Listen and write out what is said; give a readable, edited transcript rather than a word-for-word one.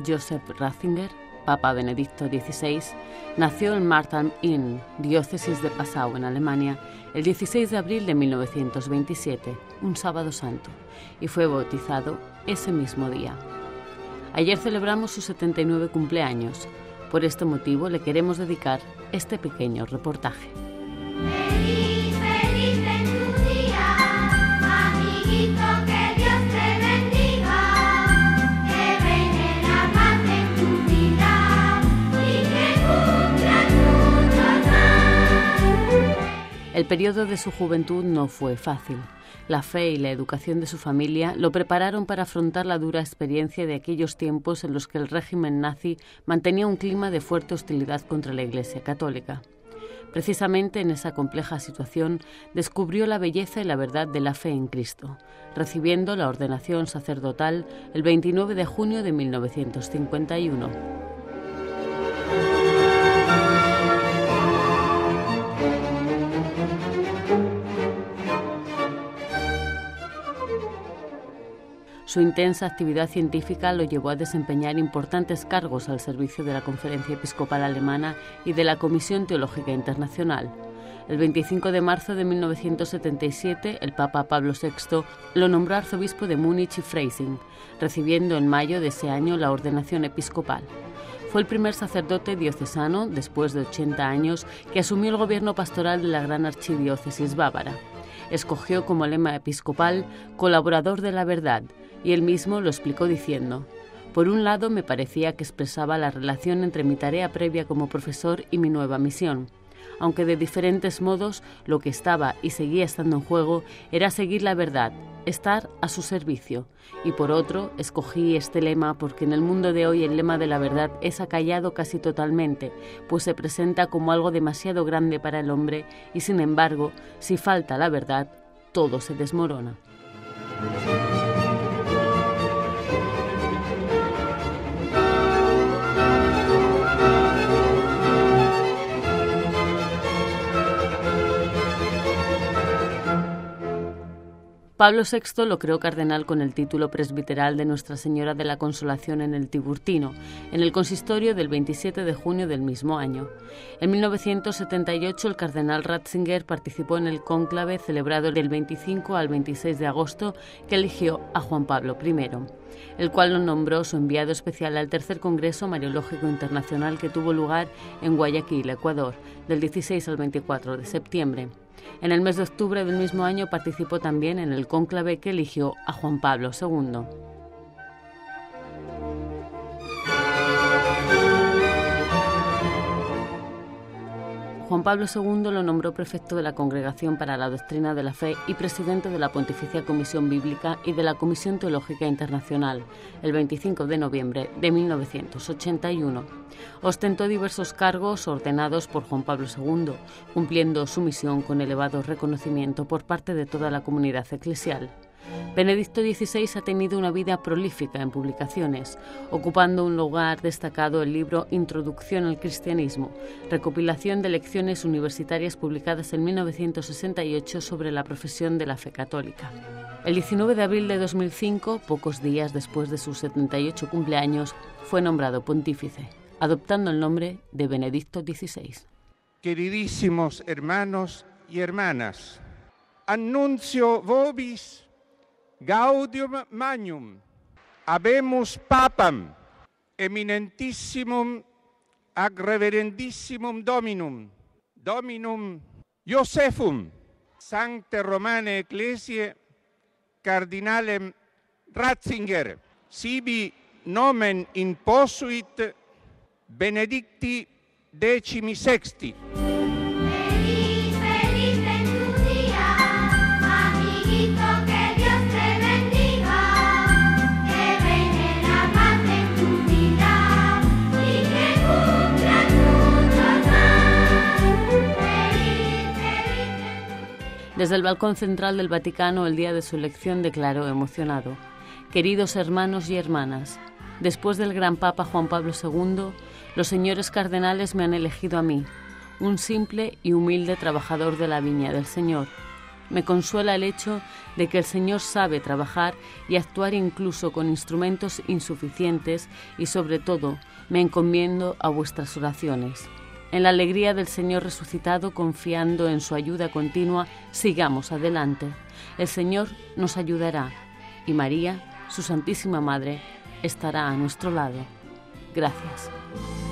Joseph Ratzinger, Papa Benedicto XVI, nació en Martham Inn, diócesis de Passau, en Alemania, el 16 de abril de 1927, un sábado santo, y fue bautizado ese mismo día. Ayer celebramos su 79 cumpleaños. Por este motivo le queremos dedicar este pequeño reportaje. Feliz, feliz en tu día, amiguito, que Dios te bendiga, que reine la paz en tu vida y que cumplas muchos más. El periodo de su juventud no fue fácil. La fe y la educación de su familia lo prepararon para afrontar la dura experiencia de aquellos tiempos en los que el régimen nazi mantenía un clima de fuerte hostilidad contra la Iglesia católica. Precisamente en esa compleja situación descubrió la belleza y la verdad de la fe en Cristo, recibiendo la ordenación sacerdotal el 29 de junio de 1951. Su intensa actividad científica lo llevó a desempeñar importantes cargos al servicio de la Conferencia Episcopal Alemana y de la Comisión Teológica Internacional. El 25 de marzo de 1977, el Papa Pablo VI lo nombró arzobispo de Múnich y Freising, recibiendo en mayo de ese año la ordenación episcopal. Fue el primer sacerdote diocesano, después de 80 años, que asumió el gobierno pastoral de la gran archidiócesis bávara. Escogió como lema episcopal «Colaborador de la verdad», y él mismo lo explicó diciendo: «Por un lado me parecía que expresaba la relación entre mi tarea previa como profesor y mi nueva misión, aunque de diferentes modos lo que estaba y seguía estando en juego era seguir la verdad, estar a su servicio. Y por otro, escogí este lema porque en el mundo de hoy el lema de la verdad es acallado casi totalmente, pues se presenta como algo demasiado grande para el hombre y, sin embargo, si falta la verdad, todo se desmorona». Pablo VI lo creó cardenal con el título presbiteral de Nuestra Señora de la Consolación en el Tiburtino, en el consistorio del 27 de junio del mismo año. En 1978 el cardenal Ratzinger participó en el cónclave celebrado del 25 al 26 de agosto que eligió a Juan Pablo I, el cual lo nombró su enviado especial al Tercer Congreso Mariológico Internacional que tuvo lugar en Guayaquil, Ecuador, del 16 al 24 de septiembre. En el mes de octubre del mismo año participó también en el cónclave que eligió a Juan Pablo II. Juan Pablo II lo nombró prefecto de la Congregación para la Doctrina de la Fe y presidente de la Pontificia Comisión Bíblica y de la Comisión Teológica Internacional, el 25 de noviembre de 1981. Ostentó diversos cargos ordenados por Juan Pablo II, cumpliendo su misión con elevado reconocimiento por parte de toda la comunidad eclesial. Benedicto XVI ha tenido una vida prolífica en publicaciones, ocupando un lugar destacado el libro Introducción al Cristianismo, recopilación de lecciones universitarias publicadas en 1968 sobre la profesión de la fe católica. El 19 de abril de 2005, pocos días después de sus 78 cumpleaños, fue nombrado pontífice, adoptando el nombre de Benedicto XVI. Queridísimos hermanos y hermanas, annuncio vobis Gaudium Magnum, habemus papam, eminentissimum ac reverendissimum Dominum Josephum, Sancte Romane Ecclesiae, Cardinalem Ratzinger, sibi nomen imposuit Benedicti XVI. Feliz, feliz en tu día, amiguito, que Dios te bendiga, que reine la paz en tu vida y que cumplas muchos más. Feliz, feliz en tu día. Desde el balcón central del Vaticano, el día de su elección, declaró emocionado: «Queridos hermanos y hermanas, después del gran Papa Juan Pablo II, los señores cardenales me han elegido a mí, un simple y humilde trabajador de la viña del Señor. Me consuela el hecho de que el Señor sabe trabajar y actuar incluso con instrumentos insuficientes y, sobre todo, me encomiendo a vuestras oraciones. En la alegría del Señor resucitado, confiando en su ayuda continua, sigamos adelante. El Señor nos ayudará y María, su Santísima Madre, estará a nuestro lado. Gracias.